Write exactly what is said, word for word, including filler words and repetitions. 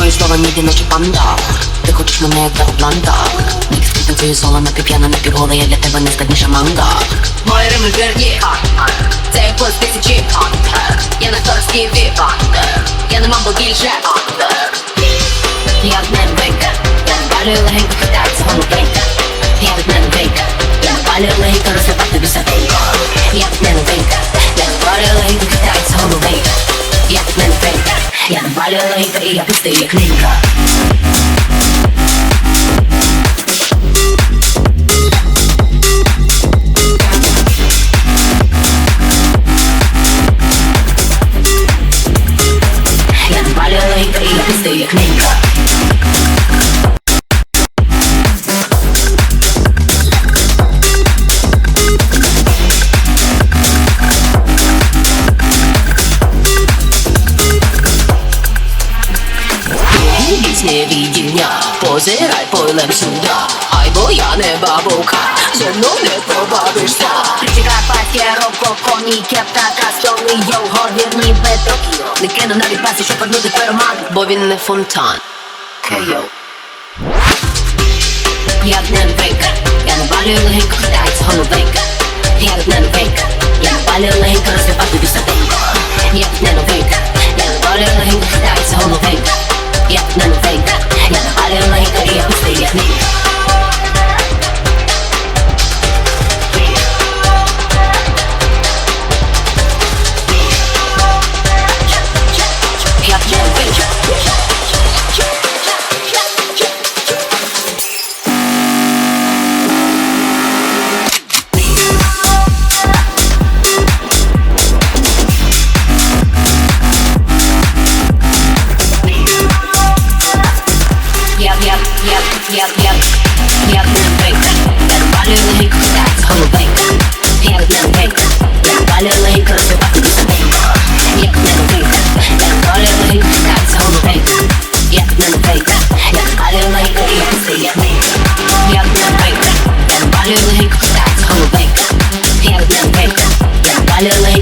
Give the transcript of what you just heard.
Мої слова ніби наче панда. Ти хочеш мене як Дагланда. Мікс танцює соло, напівп'яна, напівгола. Я для тебе не складніша манга. Мої рими вірні, це плюс тисячі. Я на акторській віп. Я не мамбо більше. Я від мене вейка. Я не балюю легенько, кидається голубенька. Я від мене вейка. Я не балюю легенько, розливати тобі саденько. Я від мене вейка. Я не балюю легенько, кидається голубенька. Я від мене вейка. Я не балюю легенько, і я пустий як нинька. Я не балюю легенько, і я пустий як нинька. Не віддільня, позирай пойлем сюди. Ай, бо я не бабука, зо мною не побавишся. Ключі Карпатське, рококо, ні кептака, столи, йоу, горвір, ніби Токіо. Не кину навіть паси, щоб вернути пероман, бо він не фонтан. Кайо. Я від мене вейка, я не балюю легенько, кидається головенька. Я від мене вейка, я не балюю легенько, розливати тобі саденько. Я від мене вейка, я не балюю легенько, кидається головенька. Я від мене вейка, я не балюю легенько, і я пустий як нинька. Я від мене вейка. Я, я, я від мене вейка. Я не балюю легенько, кидається голубенька. Я від мене вейка. Я не балюю легенько, розливати тобі саденько. Я від мене вейка. Я не балюю легенько, кидається голубенька. Я від мене вейка. Я не балюю легенько, і я пустий як нинька. Я від мене вейка. Я не балюю легенько, кидається голубенька. Я від мене вейка. Я не балюю легенько.